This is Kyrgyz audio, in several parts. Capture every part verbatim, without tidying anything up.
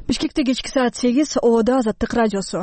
Бишкекте кечки саат сегиз, Оодо Азаттык радиосу.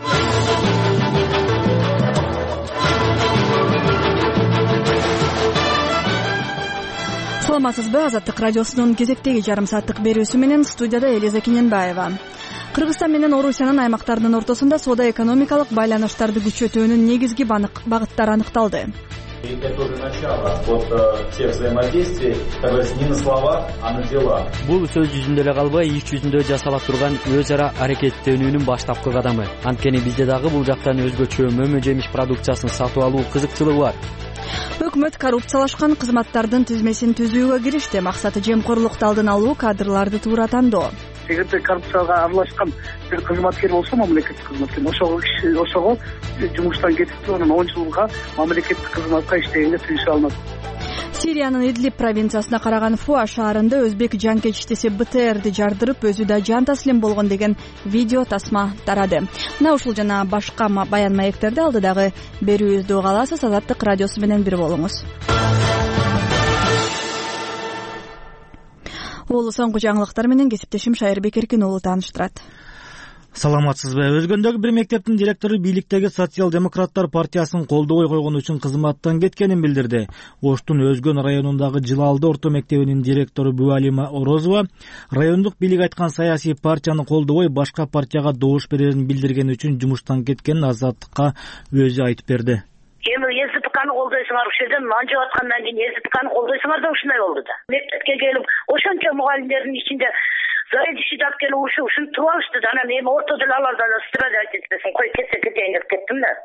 Саламатсызбы? Азаттык радиосунун кезектеги жарым сааттык берүүсү менен студияда Элиза Кененбаева. Кыргызстан менен Орусиянын аймактарынын ортосунда соода-экономикалык байланыштарды күчөтүүнүн негизги багыттары аныкталды. Это тоже начало от всех взаимодействий, которые не на словах, а на делах. Бул сөз жүзүндө эле калбай, иш жүзүндө жасала турган өз ара аракеттенүүнүн баштапкы кадамы. Анткени бизде дагы бул жактан өзгөчө мөмө жемиш продукциясын сатып алуу кызыкчылыгы бар. Өкмөт коррупциялашкан кызматтардын тизмесин түзүүгө киришти. Максаты жемкорлукту алдын алуу, кадрларды туура тандоо. Эгерде коррупцияга аралашкан бир кызматкер болсо, мамлекеттик кызматкер, ошого киши ошого жумуштан кетип, анан он жылга мамлекеттик кызматка иштегенге тийише алынат. Сириянын Идлиб провинциясына караган Фуа шаарында өзбек жанкечтиси БТРди жардырып, өзү да жан таслим болгон деген видео тасма тарады. Мына ушул жана башка баян маектерди алдыдагы берүүбүздү уга аласыз. Азаттык радиосу менен бир болуңуз. Бул соңку жаңылыктар менен кесиптешим Шайырбек Эркин уулу тааныштырат. Саламатсызбы? Өзгөндөгү бир мектептин директору бийликтеги социал-демократтар партиясын колдобой койгон үчүн кызматтан кеткенин билдирди. Оштун Өзгөн районундагы Жылалды орто мектебинин директору Буалима Орозова райондук бийлик айткан саясий партияны колдобой башка партияга добуш берерин билдирген үчүн жумуштан кеткенин Азаттыкка өзү айтып берди. Эми ЭСПКны колдойсуңар, ушул жерден манжып аткандан кийин ЭСПКны колдойсуңар да ушундай болду да. Мектепке келип, ошончо мугалимдердин ичинде заведующий деп келип ушул ушинтип туруп алышты да. Анан эми ортодо алардан страдать этпесин, кой кетсе кетейин деп кеттим да.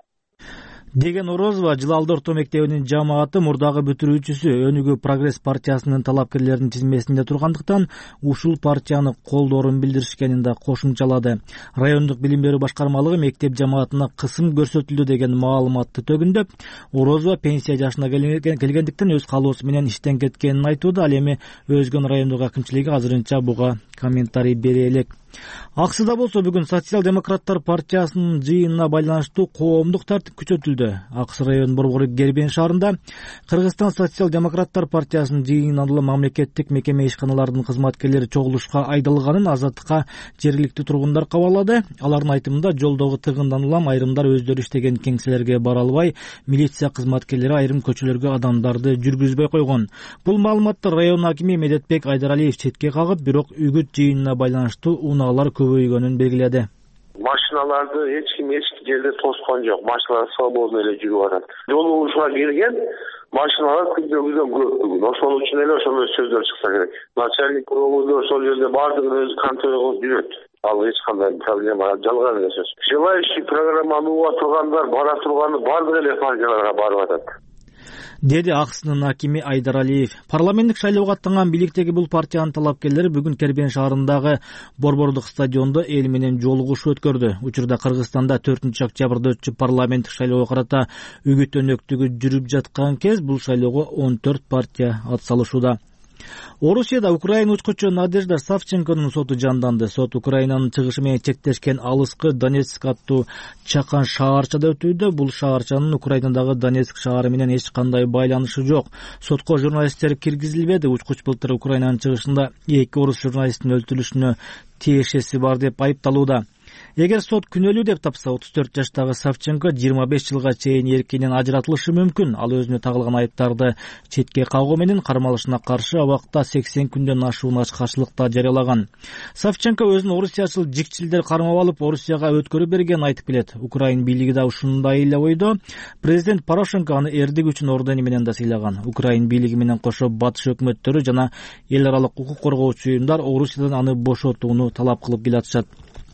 Деген Орозова Жылалды орто мектебинин жамааты мурдагы бүтүрүүчүсү Өнүгүү Прогресс партиясынын талапкерлеринин тизмесинде тургандыктан ушул партияны колдоорун билдиришкенин да кошумчалады. Райондук билим берүү башкармалыгы мектеп жамаатына кысым көрсөтүлдү деген маалыматты төгүндөп, Орозова пенсия жашына келгендиктен өз калоосу менен иштен кеткенин айтууда. Ал эми Өзгөн райондук акимчилиги азырынча буга комментарий бере элек. Аксыда болсо бүгүн социал-демократтар партиясынын жыйынына байланыштуу коомдук тартип күчөтүлдү. Аксы район борбору Гербен шаарында Кыргызстан социал-демократтар партиясынын жыйынынан улам мамлекеттик мекеме ишканаларынын кызматкерлери чогулушка айдалганын Азаттыкка жергиликтүү тургундар кабарлады. Алардын айтымында жолдогу тыгындан улам айрымдар өздөрү иштеген кеңселерге бара албай, милиция кызматкерлери айрым көчөлөргө адамдарды жүргүзбөй койгон. Бул маалыматты район акими Медетбек Айдаралиев четке кагып, бирок үгүт жыйынына байланыштуу унаалар көбөйгөнүн белгиледи. Машиналарды эч ким эч жерде тоскон жок. Машиналар свободно эле жүрүп атат. Жолугушууга келген машиналар күндөгүдөн көп бүгүн. Ошол үчүн эле ошондой сөздөр чыкса керек. Начальник проводу ошол жерде бардыгын өзү контроль кылып жүрөт. Ал эч кандай проблема жалган эле сөз. Желающий программаны уга тургандар бара турганы бардык эле партияларга барып атат, деди Аксынын акими Айдаралиев. Парламенттик шайлоого аттанган бийликтеги бул партиянын талапкерлери бүгүн Кербен шаарындагы борбордук стадиондо эл менен жолугушуу өткөрдү. Учурда Кыргызстанда төртүнчү октябрда өтчү парламенттик шайлоого карата үгүт өнөктүгү жүрүп жаткан кез бул шайлоого он төрт партия атсалышууда. Орусияда Украина учкучу Надежда Савченконун соту жанданды. Сот Украинанын чыгышы менен чектешкен алыскы Донецк аттуу чакан шаарчада өтүүдө. Бул шаарчанын Украинадагы Донецк шаары менен эч кандай байланышы жок. Сотко журналисттер киргизилбеди. Учкуч былтыр Украинанын чыгышында эки орус журналисттин өлтүрүлүшүнө тиешеси бар деп айыпталууда. Эгер сот күнөөлүү деп тапса, отуз төрт жаштагы Савченко жыйырма беш жылга чейин эркинен ажыратылышы мүмкүн. Ал өзүнө тагылган айыптарды четке кагуу менен кармалышына каршы абакта сексен күндөн ашуун ачкачылыкта жарыялаган. Савченко өзүн орусиячыл жикчилдер кармап алып, Орусияга өткөрүп бергенин айтып келет. Украин бийлиги да ушундай эле ойдо. Президент Порошенко аны эрдик үчүн ордени менен да сыйлаган. Украин бийлиги менен кошо батыш өкмөттөрү жана эл аралык укук коргоочу уюмдар Орусиядан аны бошотууну талап кылып келатышат.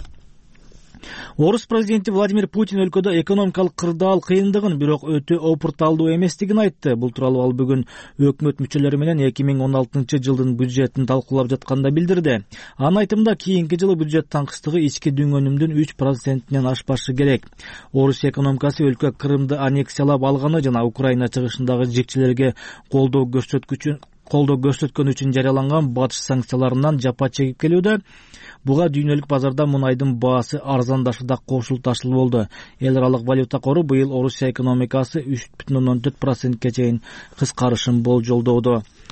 Орус президенти Владимир Путин өлкөдө экономикалык кырдаал кыйындыгын, бирок өтө опурталдуу эместигин айтты. Бул тууралуу ал бүгүн өкмөт мүчөлөрү менен эки миң он алтынчы жылдын бюджетин талкуулап жатканда билдирди. Анын айтымында кийинки жылы бюджет таңкычтыгы ички дүң өнүмдүн үч процентинен ашпашы керек. Орусия экономикасы өлкө Крымды аннексиялап алганы жана Украина чыгышындагы жикчилерге колдоо көрсөткүчүн колдоо көрсөткөн үчүн жарыяланган батыш санкцияларынан жапа чегип келүүдө. Буга дүйнөлүк базарда мунайдын баасы арзандашы да кошулташыл болду. Эл аралык валюта кору быйыл Орусия экономикасы үч бүтүн ондон төрт процентке чейин кыскарышын болжолдоодо.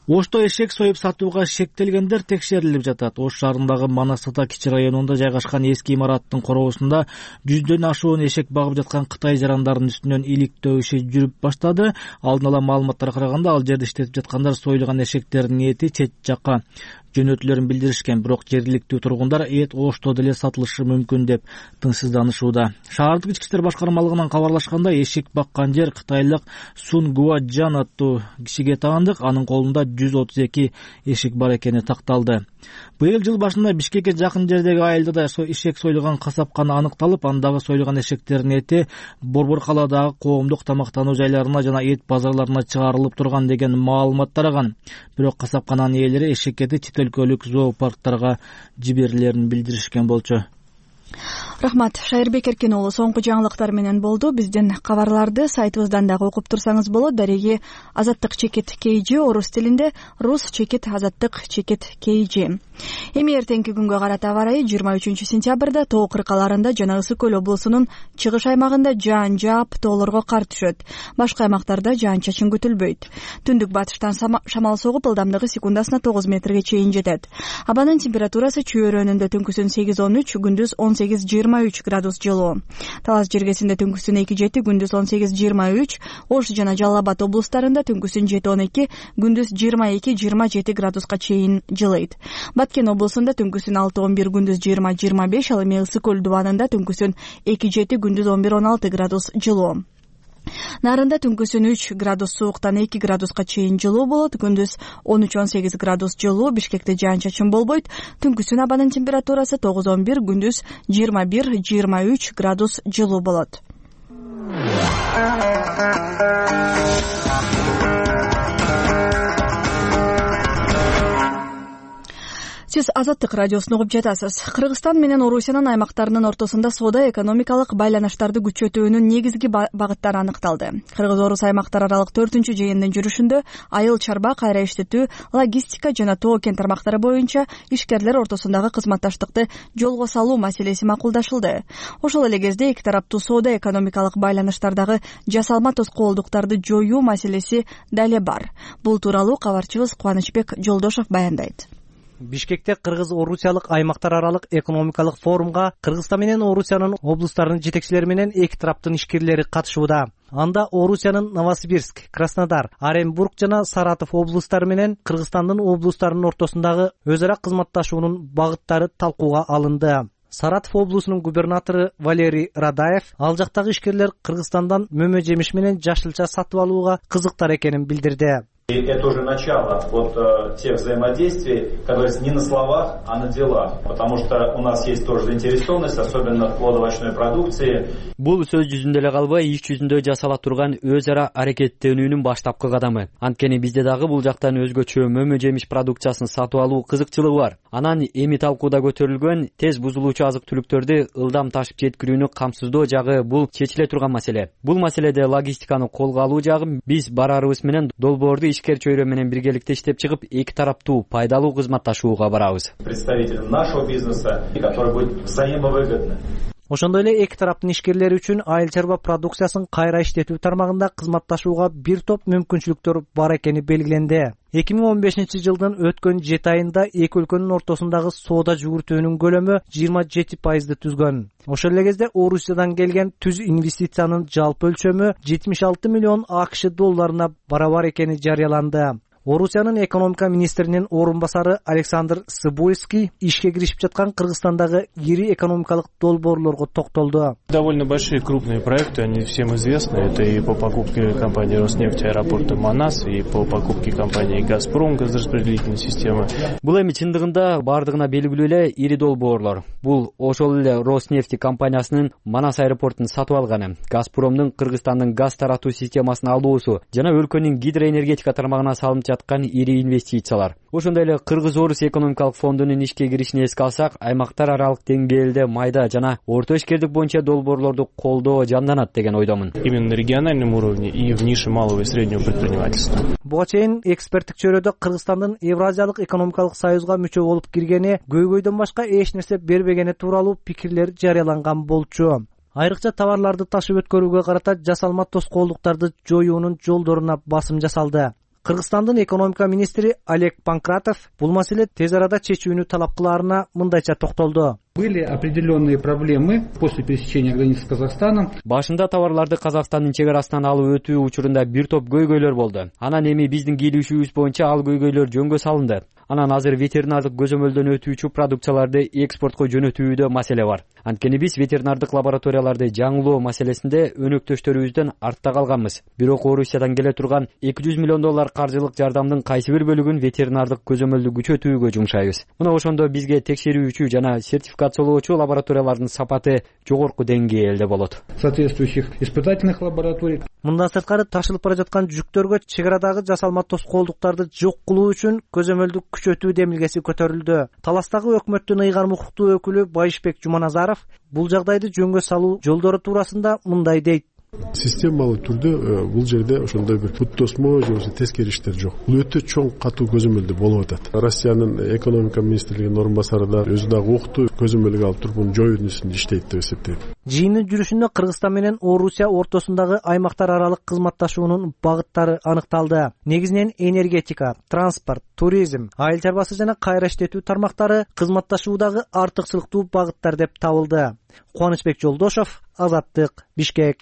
Ошто эшек союп сатууга шектелгендер текшерилип жатат. Ош шаарындагы Манас Ата кичи районунда жайгашкан эски имараттын короосунда жүздөн ашуун эшек багып жаткан Кытай жарандарынын үстүнөн иликтөө иши жүрүп баштады. Алдын ала маалыматтарга караганда ал жерде иштетип жаткандар союлган эшектердин эти чет жакка жөнөтүлөрүн билдиришкен, бирок жергиликтүү тургундар эт Ошто деле сатылышы мүмкүн деп тыңсызданышууда. Шаардык ички иштер башкармалыгынан кабарлашкандай, эшек баккан жер кытайлык Сун Гуаджан аттуу кишиге таандык. Анын колунда жүз отуз эки эшек бар экени такталды. Быйыл жыл башында Бишкекке жакын жердеги айылда да эшек союлган касапкана аныкталып, андагы союлган эшектердин эти Борбор калаадагы коомдук тамактануу жайларына жана эт базарларына чыгарылып турган деген маалымат тараган. Бирок касапкананын ээлери эшек эти чет өлкөлүк зоопарктарга жиберилерин билдиришкен болчу. Рахмат, Шайырбек Эркен уулу соңку жаңылыктар менен болду. Биздин кабарларды сайтыбыздан дагы окуп турсаңыз болот. Дареги азаттык чекит кей жи орус тилинде, рус чекит азаттык чекит кей жи. Эми эртеңки күнгө карата аба ырайы жыйырма үчүнчү сентябрда тоо кыркаларында жана Ысык көл облусунун чыгыш аймагында жаан жаап, тоолорго кар түшөт. Башка аймактарда жаан чачын күтүлбөйт. Түндүк батыштан шамал согуп, ылдамдыгы секундасына тогуз метрге чейин жетет. Абанын температурасы чөйрөнүндө түнкүсүн сегиз он үч, күндүз он сегиз жыйырма үч градус жылуу. Талас жергесинде түнкүсүн эки жети, күндүз он сегиз жыйырма үч, Ош жана Жалал Абад облустарында түнкүсүн жети он эки, күндүз жыйырма эки жыйырма жети градуска чейин жылыйт. Баткен облусунда түнкүсүн алты он бир, күндүз жыйырма жыйырма беш, ал эми Ысык көл дубанында түнкүсүн эки жети, күндүз он бир он алты градус жылуу. Нарында түнкүсүн үч градус сууктан эки градуска чейин жылуу болот, күндүз он үч он сегиз градус жылуу. Бишкекте жаан чачын болбойт. Түнкүсүн абанын температурасы тогуз он бир, күндүз жыйырма бир жыйырма үч градус жылуу болот. Сиз Азаттык радиосун угуп жатасыз. Кыргызстан менен Орусиянын аймактарынын ортосунда соода экономикалык байланыштарды күчөтүүнүн негизги багыттары аныкталды. Кыргыз-Орус аймактар аралык төртүнчү жыйындын жүрүшүндө айыл чарба, кайра иштетүү, логистика жана тоо кен тармактары боюнча ишкерлер ортосундагы кызматташтыкты жолго салуу маселеси макулдашылды. Ошол эле кезде эки тараптуу соода экономикалык байланыштардагы жасалма тоскоолдуктарды жоюу маселеси дале бар. Бул тууралуу кабарчыбыз Кубанычбек Жолдошов баяндайт. Бишкекте Кыргыз-Орусиялык аймактар аралык экономикалык форумга Кыргызстан менен Орусиянын облустарынын жетекчилери менен эки тараптын ишкерлери катышууда. Анда Орусиянын Новосибирск, Краснодар, Оренбург жана Саратов облустары менен Кыргызстандын облустарынын ортосундагы өз ара кызматташуунун багыттары талкууга алынды. Саратов облусунун губернатору Валерий Радаев ал жактагы ишкерлер Кыргызстандан мөмө жемиш менен жашылча сатып алууга кызыктар экенин билдирди. И это уже начало вот э, тех взаимодействий, как говорится, не на словах, а на делах. Потому что у нас есть тоже заинтересованность, особенно в плодоовощной продукции. Бул сөз жүзүндө эле калбай, иш жүзүндө жасала турган өз ара аракеттенүүнүн баштапкы кадамы. Анткени бизде дагы бул жактан өзгөчө мөмө жемиш продукциясын сатып алуу кызыкчылыгы бар. Анан эми талкууда көтөрүлгөн тез бузулуучу азык-түлүктөрдү ылдам ташып жеткирүүнү камсыздоо жагы бул чечиле турган маселе. Бул маселеде логистиканы колго алуу жагы биз барарыбыз менен долбоорду ишкер чөйрө менен биргеликте иштеп чыгып, эки тараптуу пайдалуу кызматташууга барабыз. Представителям нашего бизнеса, который будет взаимовыгодный. Ошондой эле эки тараптын ишкерлери үчүн айыл чарба продукциясын кайра иштетүү тармагында кызматташууга бир топ мүмкүнчүлүктөр бар экени белгиленди. эки миң он бешинчи жылдын өткөн жети айында эки өлкөнүн ортосундагы соода жүгүртүүнүн көлөмү жыйырма жети пайызды түзгөн. Ошол эле кезде Орусиядан келген түз инвестициянын жалпы өлчөмү жетимиш алты миллион АКШ долларына барабар экени жарыяланды. Орусиянын экономика министринин орун басары Александр Сыбойский ишке киришип жаткан Кыргызстандагы ири экономикалык долбоорлорго токтолду. Довольно большие крупные проекты, они всем известны. Это и по покупке компании Роснефть аэропорта Манас, и по покупке компании Газпром газораспределительной системы. Бул эми чындыгында бардыгына белгилүү эле ири долбоорлор. Бул ошол эле Роснефть компаниясынын Манас аэропортун сатып алганы, Газпромдун Кыргызстандын газ таратуу системасын алуусу жана өлкөнүн гидроэнергетика тармагына салынып жаткан ири инвестициялар. Ошондой эле Кыргыз-Орус экономикалык фондунун ишке киришин эске алсак, аймактар аралык деңгээлде майда жана орто ишкердик боюнча долбоорлорду колдоо жанданат деген ойдомун. Именно на региональном уровне и в нише малого и среднего предпринимательства. Буга чейин эксперттик чөйрөдө Кыргызстандын Евразиялык экономикалык союзга мүчө болуп киргени, көйгөйдөн башка эч нерсе бербегени тууралуу пикирлер жарыяланган болчу. Айрыкча товарларды ташып өткөрүүгө карата жасалма тоскоолдуктарды жоюунун жолдоруна басым жасалды. Кыргызстандын экономика министри Олег Панкратов бул маселе тез арада чечүүнү талап кылаарына мындайча токтолду. Были определенные проблемы после пересечения границы с Казахстаном. Башында товарларды Казакстандын чек арасынан алып өтүү учурунда бир топ көйгөйлөр болду. Анан эми биздин келишүүбүз боюнча ал көйгөйлөр жөнгө салынды. Анан азыр ветеринардык көзөмөлдөн өтүүчү продукцияларды экспортко жөнөтүүдө маселе бар. Анткени биз ветеринардык лабораторияларды жаңылоо маселесинде өнөктөштөрүбүздөн артта калганбыз. Бирок Орусиядан келе турган эки жүз миллион доллар каржылык жардамдын кайсы бир бөлүгүн ветеринардык көзөмөлдү күчөтүүгө жумшайбыз. Мына ошондо бизге текшерүүчү жана сертификациялоочу лабораториялардын сапаты жогорку деңгээлде болот. Соответствующих испытательных лабораторий. Мындан сырткары ташылып бара жаткан жүктөргө чек арадагы жасалма тоскоолдуктарды жок кылуу үчүн көзөмөлдү күчөтүү демилгеси көтөрүлдү. Таластагы өкмөттүн ыйгарым укуктуу өкүлү Байышбек Жуманазаров бул жагдайды жөнгө салуу жолдору туурасында мындай дейт. Системалуу түрдө бул жерде ошондой бир бут тосмо же болбосо тескери иштер жок. Бул өтө чоң катуу көзөмөлдө болуп атат. Россиянын экономика министрлигинин орун басары да өзү дагы укту көзөмөлгө алып туруп муну жоюу үстүндө иштейт деп эсептейт. Жыйындын жүрүшүндө Кыргызстан менен Орусия ортосундагы аймактар аралык кызматташуунун багыттары аныкталды. Негизинен энергетика, транспорт, туризм, айыл чарбасы жана кайра иштетүү тармактары кызматташуудагы артыкчылыктуу багыттар деп табылды. Кубанычбек Жолдошов, Азаттык, Бишкек.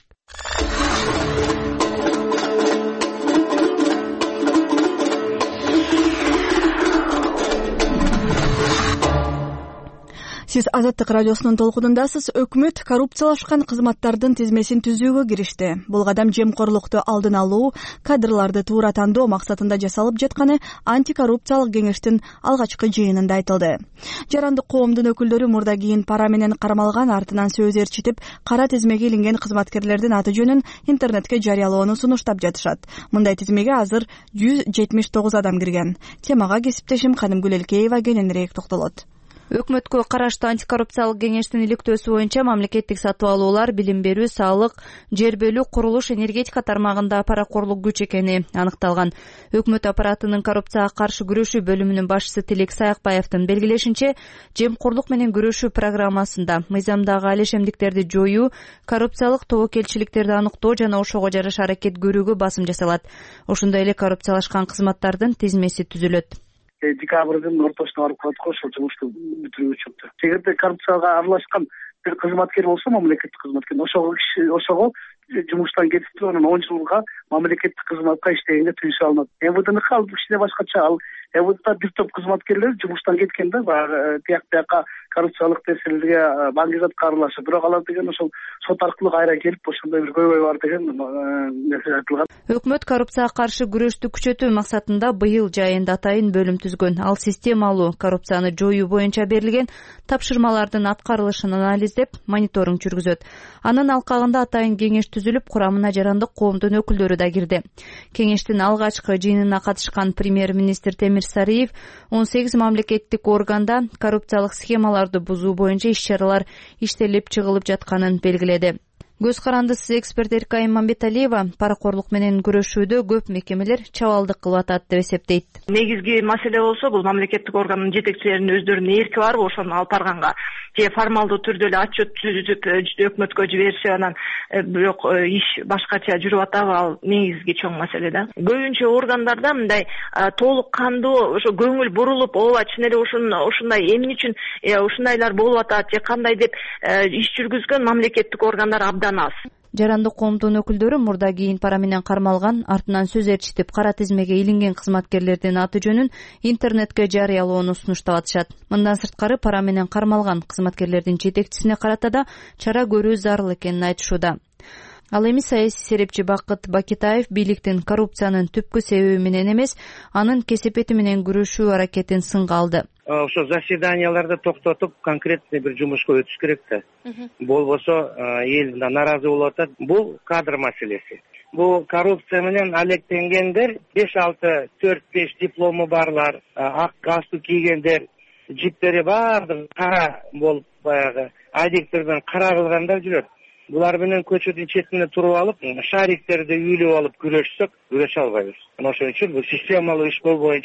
Сиз Азаттык радиосунун толкунундасыз. Өкмөт коррупциялашкан кызматтардын тизмесин түзүүгө киришти. Бул кадам жемкорлукту алдын алуу, кадрларды туура тандоо максатында жасалып жатканы антикоррупциялык кеңештин алгачкы жыйынында айтылды. Жарандык коомдун өкүлдөрү мурда кийин пара менен кармалган, артынан сөз ээрчитип, кара тизмеге илинген кызматкерлердин аты жөнүн интернетке жарыялоону сунуштап жатышат. Мындай тизмеге азыр жүз жетимиш тогуз адам кирген. Темага кесиптешим Кадымгүл Элкеева кененирээк токтолот. Өкмөткө караштуу антикоррупциялык кеңештин иликтөөсү боюнча мамлекеттик сатып алуулар, билим берүү, салык, жер бөлүү, курулуш, энергетика тармагында паракорлук күч экени аныкталган. Өкмөт аппаратынын коррупцияга каршы күрөшүү бөлүмүнүн башчысы Тилек Саякбаевдин белгилешинче, жемкорлук менен күрөшүү программасында мыйзамдагы алешемдиктерди жоюу, коррупциялык тобокелчиликтерди аныктоо жана ошого жараша аракет көрүүгө басым жасалат. Ошондой эле коррупциялашкан кызматтардын тизмеси түзүлөт. Декабрдын ортосуна барып калат го, ошол жумушту бүтүрүү үчүн. Эгерде коррупцияга аралашкан бир кызматкер болсо, мамлекеттик кызматкер, ошого ошого жумуштан кетип анан он жылга мамлекеттик кызматка иштегенге тыюу салынат. МВДныкы ал кичине башкача. Ал МВДда бир топ кызматкерлер жумуштан кеткенде баягы тияк бияка коррупциялык нерселерге баңгизатка аралашып, бирок алар деген ошол сот аркылуу кайра келип ошондой бир көйгөй бар деген нерсе айтылган. Өкмөт коррупцияга каршы күрөштү күчөтүү максатында быйыл жайында атайын бөлүм түзгөн. Ал системалуу коррупцияны жоюу боюнча берилген тапшырмалардын аткарылышын анализдеп, мониторинг жүргүзөт. Анын алкагында атайын кеңеш түзүлүп, курамына жарандык коомдун өкүлдөрү да кирди. Кеңештин алгачкы жыйынына катышкан премьер-министр Темир Сариев он сегиз мамлекеттик органда коррупциялык схемаларды бузуу боюнча иш-чаралар иштелип чыгылып жатканын белгиледи. Көз карандысыз эксперт Эркай Мамбеталиева паракорлук менен күрөшүүдө көп мекемелер чабалдык кылып атат деп эсептейт. Негизги маселе болсо бул мамлекеттик органдын жетекчилеринин өздөрүнүн эрки барбы ошону алып барганга, же формалдуу түрдө эле отчет түзүп өкмөткө жибериши, анан бирок иш башкача жүрүп атабы, ал негизги чоң маселе да. Көбүнчө органдарда мындай толук кандуу ошо көңүл бурулуп, ооба чын эле ушундай эмне үчүн ушундайлар болуп атат же кандай деп иш жүргүзгөн мамлекеттик органдар абдан аз. Жарандык коомдун өкүлдөрү мурда кийин пара менен кармалган, артынан сөз ээрчитип, кара тизмеге илинген кызматкерлердин аты жөнүн интернетке жарыялоону сунуштап атышат. Мындан сырткары пара менен кармалган кызматкерлердин жетекчисине карата да чара көрүү зарыл экенин айтышууда. Ал эми саясий серепчи Бакыт Бакитаев бийликтин коррупциянын түпкү себеби менен эмес, анын кесепети менен күрөшүү аракетин сынга алды. Ошо заседанияларды токтотуп, конкретный бир жумушка өтүш керек да. Болбосо эл наразы болуп атат. Бул кадр маселеси. Бул коррупция менен алектенгендер, беш алты төрт беш диплому барлар, ак галстук кийгендер, жиптери баардыгы кара болуп, баягы адиктерден кара кылгандар жүрөт. Булар менен көчөдүн четине туруп алып, шариктерди үйлөп алып күрөшсөк, күрөшө албайбыз. Ошон үчүн бул системалуу иш боюнча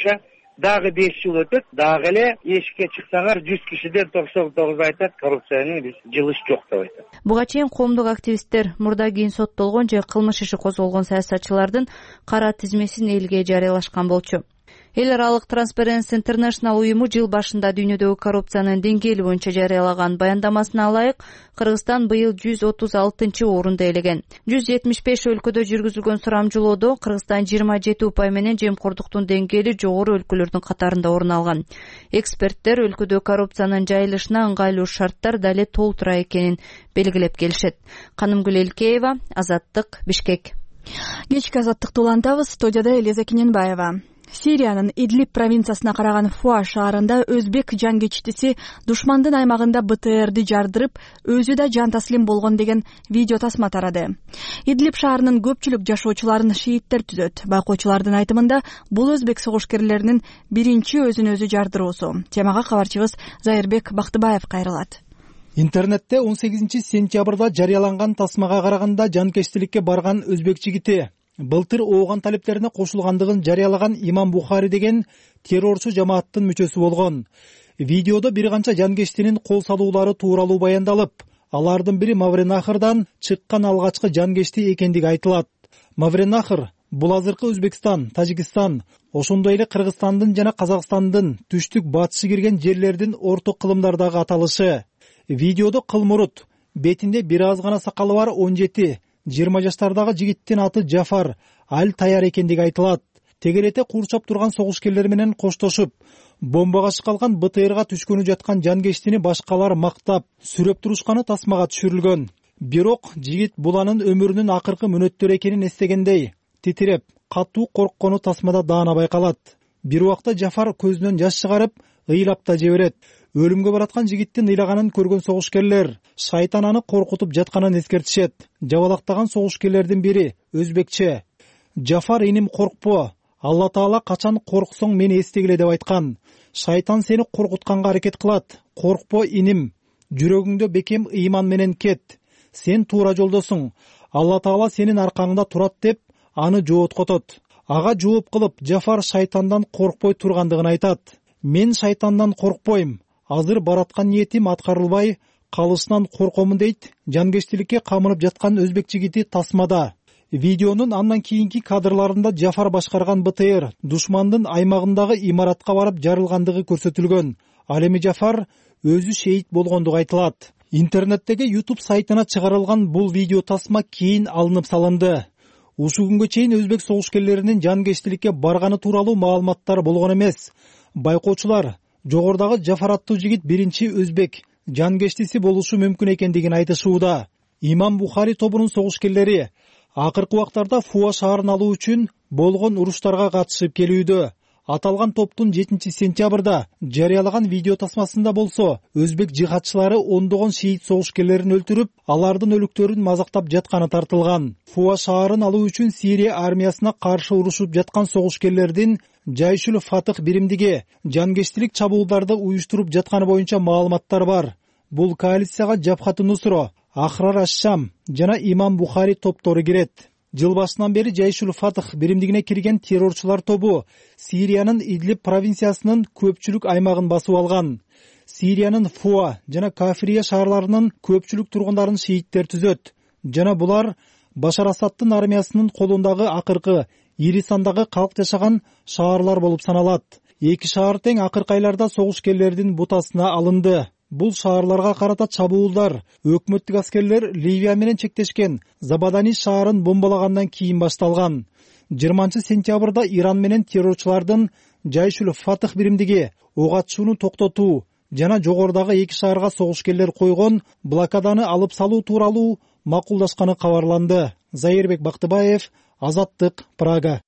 дагы беш жыл өтөт, дагы эле эшикке чыксаңар жүз кишиден токсон тогузу айтат коррупцияны биз жылыш жок деп айтат. Буга чейин коомдук активисттер мурда кийин соттолгон же кылмыш иши козголгон саясатчылардын кара тизмесин элге жарыялашкан болчу. Эл аралык Transparency International уюму жыл башында дүйнөдөгү коррупциянын деңгээли боюнча жарыялаган баяндамасына ылайык Кыргызстан быйыл жүз отуз алтынчы орунду ээлеген. жүз жетимиш беш өлкөдө жүргүзүлгөн сурамжылоодо Кыргызстан жыйырма жети упай менен жемкордуктун деңгээли жогору өлкөлөрдүн катарында орун алган. Эксперттер өлкөдө коррупциянын жайылышына ыңгайлуу шарттар дале толтура экенин белгилеп келишет. Канымгүл Элкеева, Азаттык, Бишкек. Кечки Азаттыкты улантабыз. Студияда Элиза Кененбаева. Сириянын Идлиб провинциясына караган Фуа шаарында өзбек жангечтиси душмандын аймагында БТРди жардырып, өзү да жан таслим болгон деген видео тасма тарады. Идлиб шаарынын көпчүлүк жашоочуларын шииттер түзөт. Байкоочулардын айтымында бул өзбек согушкерлеринин биринчи өзүн өзү жардыруусу. Темага кабарчыбыз Зайырбек Бактыбаев кайрылат. Интернетте он сегизинчи сентябрда жарыяланган тасмага караганда жанкечтиликке барган өзбек жигити былтыр ооган талептерине кошулгандыгын жарыялаган Имам Бухари деген террорчу жамааттын мүчөсү болгон. Видеодо бир канча жангечтинин кол салуулары тууралуу баяндалып, алардын бири Мавренахрдан чыккан алгачкы жангечти экендиги айтылат. Мавренахр бул азыркы Өзбекстан, Тажикстан, ошондой эле Кыргызстандын жана Казакстандын түштүк батышы кирген жерлердин орто кылымдардагы аталышы. Видеодо кылмурут, бетинде бир аз гана сакалы бар он жети жыйырма жаштардагы жигиттин аты Жафар Аль-Таяр экендиги айтылат. Тегерете курчап турган согушкерлер менен коштошуп, бомбага чыккан БТРга түшкөнү жаткан жангечтини башкалар мактап, сүрөп турушканы тасмага түшүрүлгөн. Бирок жигит буланын өмүрүнүн акыркы мүнөттөрү экенин эстегендей, титиреп, катуу корккону тасмада даана байкалат. Бир убакта Жафар көзүнөн жаш чыгарып, ыйлап да жиберет. Өлүмгө бараткан жигиттин ыйлаганын көргөн согушкерлер шайтан аны коркутуп жатканын эскертишет. Жабалактаган согушкерлердин бири өзбекче: "Жафар иним, коркпо. Алла Таала качан корксоң мени эстегиле" деп айткан. "Шайтан сени коркутканга аракет кылат. Коркпо иним. Жүрөгүңдө бекем ыйман менен кет. Сен туура жолдосуң. Алла Таала сенин аркаңда турат" деп аны жооткотот. Ага жооп кылып, Жафар шайтандан коркпой тургандыгын айтат. "Мен шайтандан коркпойм. Азыр бараткан ниетим аткарылбай калышынан коркомун" дейт жангечтиликке камынып жаткан өзбек жигити тасмада. Видеонун андан кийинки кадрларында Жафар башкарган БТР душмандын аймагындагы имаратка барып жарылгандыгы көрсөтүлгөн. Ал эми Жафар өзү шейит болгондугу айтылат. Интернеттеги YouTube сайтына чыгарылган бул видео тасма кийин алынып салынды. Ушул күнгө чейин өзбек согушкерлеринин жангечтиликке барганы тууралуу маалыматтар болгон эмес. Байкоочулар жогордагы Жафар аттуу жигит биринчи өзбек жангечтиси болушу мүмкүн экендигин айтышууда. Имам Бухари тобунун согушкерлери акыркы убактарда Фуа шаарын алуу үчүн болгон уруштарга катышып келүүдө. Аталган топтун жетинчи сентябрда жарыялаган видео тасмасында болсо, өзбек жихадчылары ондогон шиит согушкерлерин өлтүрүп, алардын өлүктөрүн мазактап жатканы тартылган. Фуа шаарын алуу үчүн Сирия армиясына каршы урушуп жаткан согушкерлердин Жайшул Фатых биримдиги жангечтилик чабуулдарды уюштуруп жатканы боюнча маалыматтар бар. Бул коалицияга Жабхат Нусро, Ахрар Аш-Шам жана Имам Бухари топтору кирет. Жыл башынан бери Жайшул Фатых биримдигине кирген террорчулар тобу Сириянын Идлиб провинциясынын көпчүлүк аймагын басып алган. Сириянын Фуа жана Кафирия шаарларынын көпчүлүк тургундарын шииттер түзөт. Жана булар Башар Асадтын армиясынын колундагы акыркы ири сандагы калк жашаган шаарлар болуп саналат. Эки шаар тең акыркы айларда согушкерлердин бутасына алынды. Бул шаарларга карата чабуулдар өкмөттүк аскерлер Ливия менен чектешкен Забадани шаарын бомбалагандан кийин башталган. жыйырманчы сентябрда Иран менен террорчулардын Жайшул Фатых биримдиги ок атышууну токтотуу жана жогордагы эки шаарга согушкерлер койгон блокаданы алып салуу тууралуу макулдашканы кабарланды. Зайырбек Бактыбаев, Азаттык, Прага.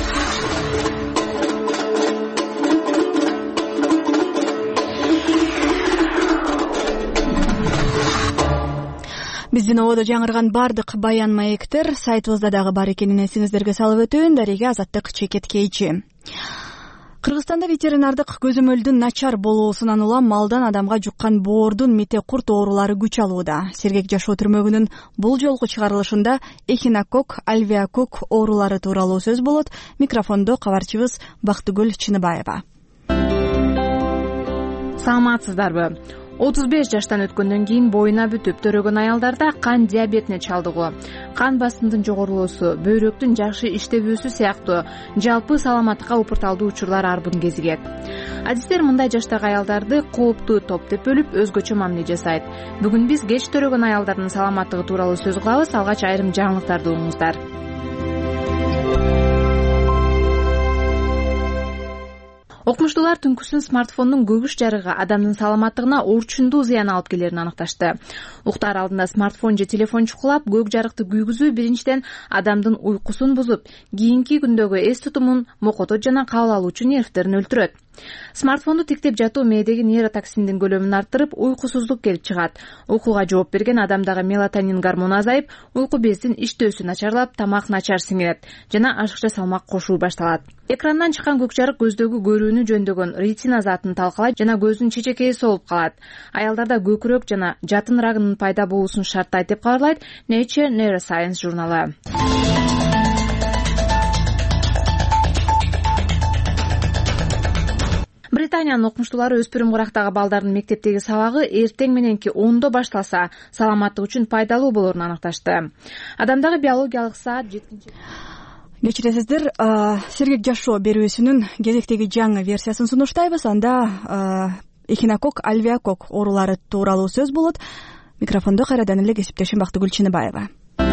Биздин ободо жаңырган бардык баян маектер сайтыбызда дагы бар экенин эсиңиздерге салып өтөйүн. Дареге Азаттык чекеткейчи. Кыргызстанда ветеринардык көзөмөлдүн начар болуусунан улам малдан адамга жуккан боордун мите курт оорулары күч алууда. Сергек жашоо түрмөгүнүн бул жолку чыгарылышында эхинокок, альвеокок оорулары тууралуу сөз болот. Микрофондо кабарчыбыз Бактыгүл Чыныбаева. Саламатсыздарбы? отуз беш жаштан өткөндөн кийин боюна бүтүп төрөгөн аялдарда кан диабетине чалдыгуу, кан басымдын жогорулоосу, бөйрөктүн жакшы иштебөөсү сыяктуу жалпы саламаттыкка упурталдуу учурлар арбын кезигет. Адистер мындай жаштагы аялдарды кооптуу топ деп бөлүп өзгөчө мамиле жасайт. Бүгүн биз кеч төрөгөн аялдардын саламаттыгы тууралуу сөз кылабыз. Алгач айрым жаңылыктарды угуңуздар. Окумуштуулар түнкүсүн смартфондун көгүш жарыгы адамдын саламаттыгына орчундуу зыян алып келерин аныкташты. Уктаар алдында смартфон же телефон чукулап, көк жарыкты күйгүзүү биринчиден адамдын уйкусун бузуп, кийинки күндөгү эс тутумун, мокото жана кабыл алуучу нервтерин өлтүрөт. Смартфонду тиктеп жатуу мээдеги нейротоксиндин көлөмүн арттырып, уйкусуздук келип чыгат. Уйкуга жооп берген адамдагы мелатонин гормону азайып, уйку безинин иштөөсү начарлап, тамак начар сиңирет жана ашыкча салмак кошуу башталат. Экрандан чыккан көк жарык көздөгү көрүүнү жөндөгөн ретина затын талкалайт жана көздүн чечекеи солуп калат. Аялдарда көкүрөк жана жатын рагынын пайда болуусун шарттайт деп кабарлайт Nature Neuroscience журналы. Британиянын окумуштуулары өспүрүм курактагы балдардын мектептеги сабагы эртең мененки ондо башталса, саламаттык үчүн пайдалуу болорун аныкташты. Адамдагы биологиялык саат жетинчи Кечиресиздер, сергек жашоо берүүсүнүн кезектеги жаңы версиясын сунуштайбыз. Анда эхинокок, альвеокок оорулары тууралуу сөз болот. Микрофондо кайрадан эле кесиптешим Бактыгүл Чыныбаева.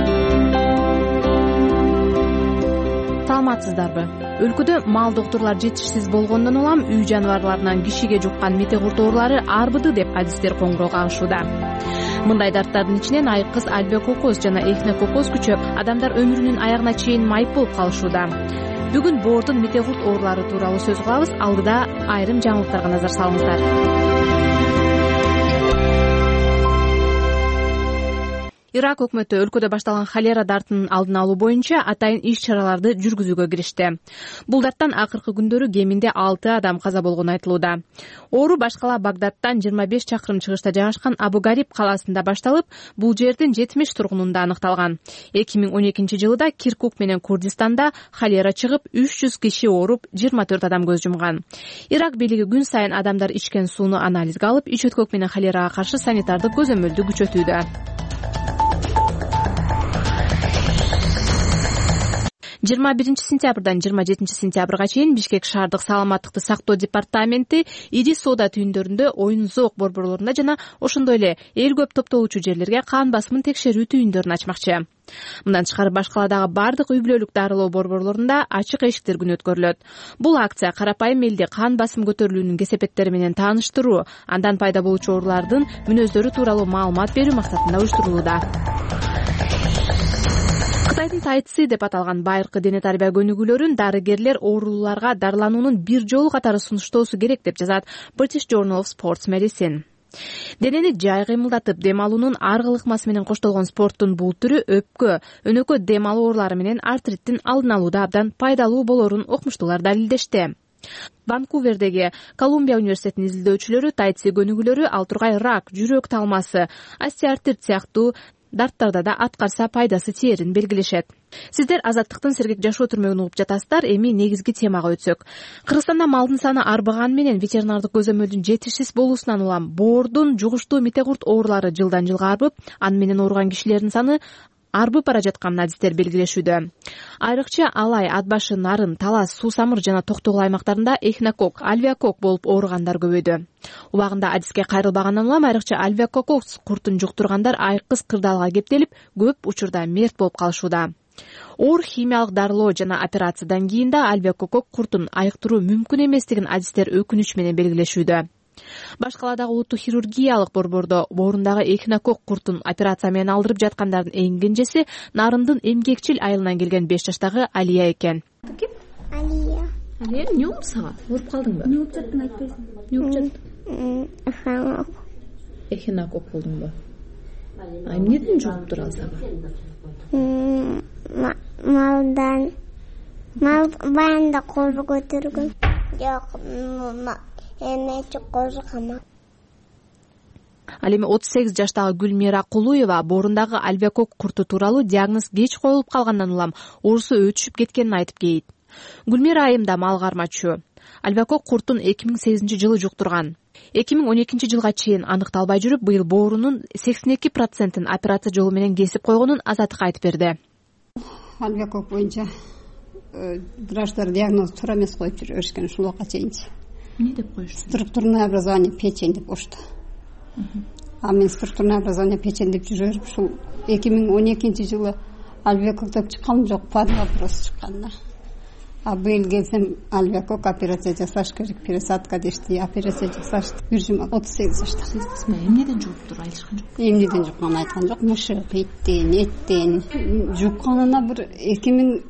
Саламатсыздарбы? Өлкөдө мал доктурлар жетишсиз болгондон улам үй жаныбарларынан кишиге жуккан метегурт оорулары арбыды деп адистер коңгуроо кагышууда. Мындай дарттардын ичинен айкыз альвеококоз жана эхинококоз күчөп, адамдар өмүрүнүн аягына чейин майып болуп калышууда. Бүгүн боордун метегурт оорулары тууралуу сөз кылабыз. Алдыда айрым жаңылыктарга назар салыңыздар. Ирак өкмөтү өлкөдө башталган холера дартынын алдын алуу боюнча атайын иш-чараларды жүргүзүүгө киришти. Бул дарттан акыркы күндөрү кеминде алты адам каза болгону айтылууда. Оору башкала Багдадтан жыйырма беш чакырым чыгышта жайгашкан Абу-Гариб калаасында башталып, бул жердин жетимиш тургунунда аныкталган. эки миң он экинчи жылда Киркук менен Курдистанда холера чыгып, үч жүз киши ооруп, жыйырма төрт адам көз жумган. Ирак бийлиги күн сайын адамдар ичкен сууну анализге алып, ич өткөк менен холерага каршы санитардык көзөмөлдү күчөтүүдө. жыйырма биринчи сентябрдан жыйырма жетинчи сентябрга чейин Бишкек шаардык саламаттыкты сактоо департаменти ири соода түйүндөрүндө, оюн зоок борборлорунда жана ошондой эле эл көп топтолуучу жерлерге кан басымын текшерүү түйүндөрүн ачмакчы. Мындан тышкары башкаладагы бардык үй бүлөлүк дарылоо борборлорунда ачык эшиктер күнү өткөрүлөт. Бул акция карапайым элди кан басым көтөрүлүүнүн кесепеттери менен тааныштыруу, андан пайда болуучу оорулардын мүнөздөрү тууралуу маалымат берүү максатында уюштурулууда. Кытайдын тайци деп аталган байыркы дене тарбия көнүгүүлөрүн дарыгерлер оорулууларга дарылануунун бир жолу катары сунуштоосу керек деп жазат British Journal of Sports Medicine. Денени жай кыймылдатып, дем алуунун ар кыл ыкмасы менен коштолгон спорттун бул түрү өпкө, өнөкө дем алуу оорулары менен артриттин алдын алууда абдан пайдалуу болорун окумуштуулар далилдешти. Ванкувердеги Колумбия университетинин изилдөөчүлөрү тайци көнүгүүлөрү ал тургай рак, жүрөк талмасы, остеоартрит сыяктуу дарттарда да аткарса пайдасы тиерин белгилешет. Сиздер Азаттыктын сергек жашоо түрмөгүн угуп жатасыздар. Эми негизги темага өтсөк. Кыргызстанда малдын саны арбаганы менен ветеринардык көзөмөлдүн жетишсиз болуусунан улам боордун жугуштуу метегурт оорулары жылдан жылга арбып, аны менен ооруган кишилердин саны арбып бара жатканын адистер белгилешүүдө. Айрыкча Алай, Ат башы, Нарын, Талас, Суу самыр жана Токтогул аймактарында эхинокок, альвеокок болуп ооругандар көбөйдү. Убагында адиске кайрылбагандан улам айрыкча альвеококок куртун жуктургандар айкыз кырдаалга кептелип, көп учурда мерт болуп калышууда. Оор химиялык дарылоо жана операциядан кийин да альвеококок куртун айыктыруу мүмкүн эместигин адистер өкүнүч менен белгилешүүдө. Башкаладагы улуттук хирургиялык борбордо боорундагы эхинокок куртун операция менен алдырып жаткандардын эң кенжеси Нарындын эмгекчил айылынан келген беш жаштагы Алия экен. Алия. Алия, эмне болду сага? Ооруп калдыңбы? Эмне болуп жаттың айтпайсың? Эмне болуп жатты? Эхинокок. Эхинокок болдуңбу? А эмнеден жугуп тура сага? Малдан. Мал баянда козу көтөргөн. Жок, эмечи козу кама. Ал эми отуз сегиз жаштагы Гүлмира Кулуева боорундагы альвеокок курту тууралуу диагноз кеч коюлуп калгандан улам оорусу өтүшүп кеткенин айтып кейт. Гүлмира Айым да мал кармачу. Альвекок куртун эки миң сегизинчи жылы жуктурган. эки миң он экинчи жылга чейин аныкталбай жүрүп, быйыл боорунун сексен эки процентин операция жолу менен кесип койгонун Азаттыкка айтып берди. Альвекок боюнча врачтар диагноз туура эмес коюп жүрө беришкен ушул убакка чейинчи. Эмне деп коюшту? Структурное образование печень деп коюшту. А мен структурное образование печень деп жүрө берип ушул эки миң он экинчи жылы альвекок деп чыкканым жок, под вопрос чыккан да. А быйыл келсем альвекок операция жасаш керек, пересадка дешти, операция жасашты. Бир жума отуз сегиз жашта. Эмнеден жуктур, айтышкан жок? Эмнеден жукканын айткан жок, мышык, иттен, эттен. Жукканына бир эки миң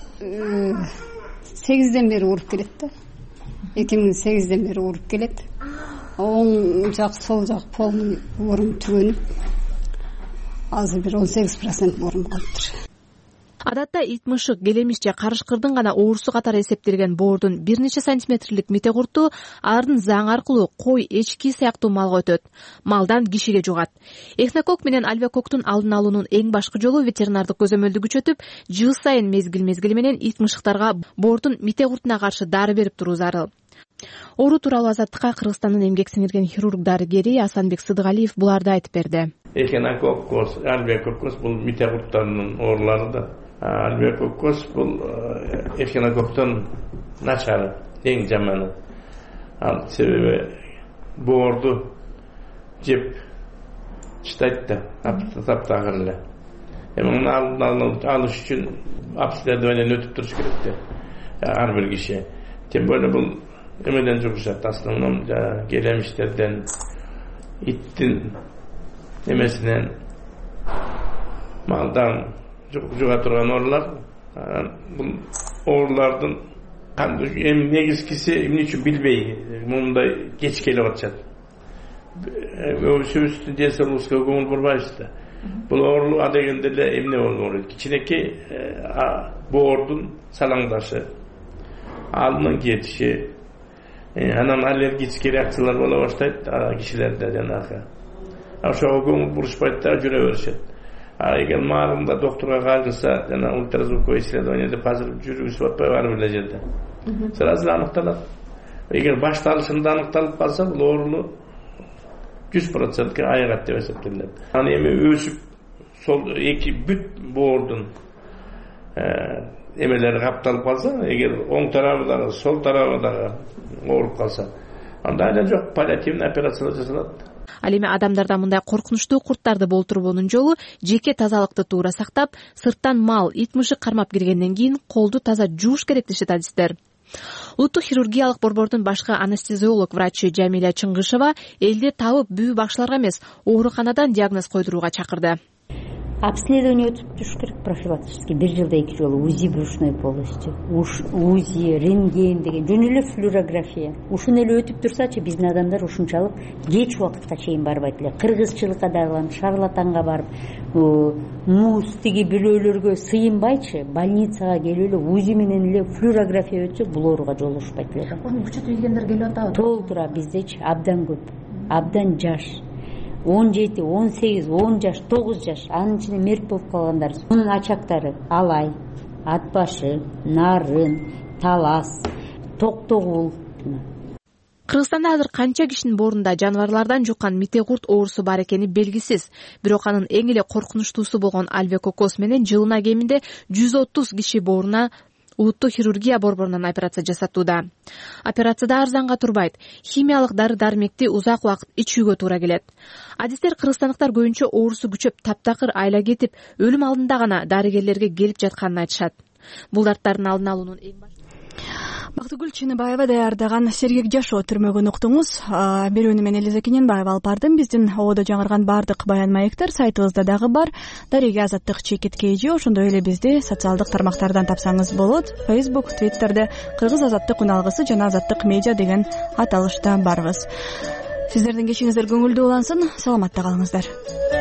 сегизден бери ооруп келет да. эки миң сегизден бери ооруп келет. Оң жак, сол жак полный оорум түгөнүп, азыр бир он сегиз процент оорум калыптыр. Адатта ит мышык, келемиш же карышкырдын гана оорусу катары эсептелген боордун бир нече сантиметрлик мите курту ардын заң аркылуу кой, эчки сыяктуу малга өтөт. Малдан кишиге жугат. Эхнокок менен альвекоктун алдын алуунун эң башкы жолу ветеринардык көзөмөлдү күчөтүп, жыл сайын мезгил-мезгили менен ит мышыктарга боордун мите куртуна каршы дары берип туруу зарыл. Оору тууралуу Азаттыкка Кыргызстандын эмгек сиңирген хирург дарыгери Асанбек Сыдыгалиев буларды айтып берди. Эхнококкос, альвекоккос бул мите курттарынын оорулары да. Альвекоккос бул эхинококтон начары, эң жаманы. Ал себеби боорду жеп чытайт да, таптагыр эле. Эми муну алдын алыш үчүн обследованияны өтүп туруш керек да, ар бир киши. Тем более бул эмеден жугушат, основном келемиштерден, иттин эмесинен, малдан жуга турган оорулар. Бул оорулардын кандай эми негизгиси эмне үчүн билбей мындай кеч келип атышат. Өбүсүбүздүн ден соолугубузга көңүл бурбайбыз да. Бул оору адегенде эле эмне болот? Кичинекей боордун салаңдашы, алдын кетиши, анан аллергический реакциялар боло баштайт кишилерде жанагы. Ошого көңүл бурушпайт да, жүрө беришет. А эгер маарында докторго кайрылса, жана ультразвуковой исследование деп азыр жүргүзүп атпайбы ар бир жерде. Сразу аныкталат. Эгер башталышында аныкталып калса, бул оорunu жүз процентке айыгат деп эсептелет. Аны эми өсүп, сол эки бүт боордун эмелери капталып калса, эгер оң тарабы дагы, сол тарабы дагы ооруп калса, анда айла жок, паллиативный операция жасалат. Ал эми адамдарда мындай коркунучтуу курттарды болтурбоонун жолу жеке тазалыкты туура сактап, сырттан мал, ит мышык кармап киргенден кийин колду таза жууш керек дешет адистер. Улуттук хирургиялык борбордун башкы анестезиолог врачы Жамиля Чыңгышева элди табып бүү бакшыларга эмес, ооруканадан диагноз койдурууга чакырды. Обследование өтүп туруш керек профилактически. Бир жылда эки жолу УЗИ брюшной полости, УЗИ, рентген деген, жөн эле флюорография. Ушуну эле өтүп турсачы биздин адамдар ушунчалык кеч убакытка чейин барбайт эле. Кыргызчылыкка дагы, шарлатанга барып, муз тиги бирөөлөргө сыйынбайчы, больницага келип эле УЗИ менен эле флюорография өтсө, бул ооруга жолугушпайт эле. Аны учет ийгендер келип атабы? Толтура биздечи абдан көп, абдан жаш. он жети, он сегиз, он жаш, тогуз жаш, анын ичинде мерт болуп калгандар. Мунун ачактары алай, ат башы, нарын, талас, токтогул. Кыргызстанда азыр канча кишинин боорунда жаныбарлардан жуккан мите курт оорусу бар экени белгисиз. Бирок анын эң эле коркунучтуусу болгон альвекоккос менен жылына кеминде жүз отуз киши бооруна улуттук хирургия борборунан операция жасатууда. Операцияда арзанга турбайт. Химиялык дары-дармекти узак убакыт ичүүгө туура келет. Адистер кыргызстандыктар көбүнчө оорусу күчөп, таптакыр айла кетип, өлүм алдында гана дарыгерлерге келип жатканын айтышат. Бул дарттардын алдын алуунун эң баш Бактыгүл Чыныбаева даярдаган Сергек жашоо түрмөгүн уктуңуз. Берүүнү мен Элиза Кененбаева алып бардым. Биздин ободо жаңырган бардык баян маектер сайтыбызда дагы бар. Дареге Азаттык чекит кейжи, ошондой эле бизди социалдык тармактардан тапсаңыз болот. Facebook, Twitterде Кыргыз Азаттык уналгысы жана Азаттык медиа деген аталышта барбыз. Сиздердин кечиңиздер көңүлдүү улансын. Саламатта калыңыздар.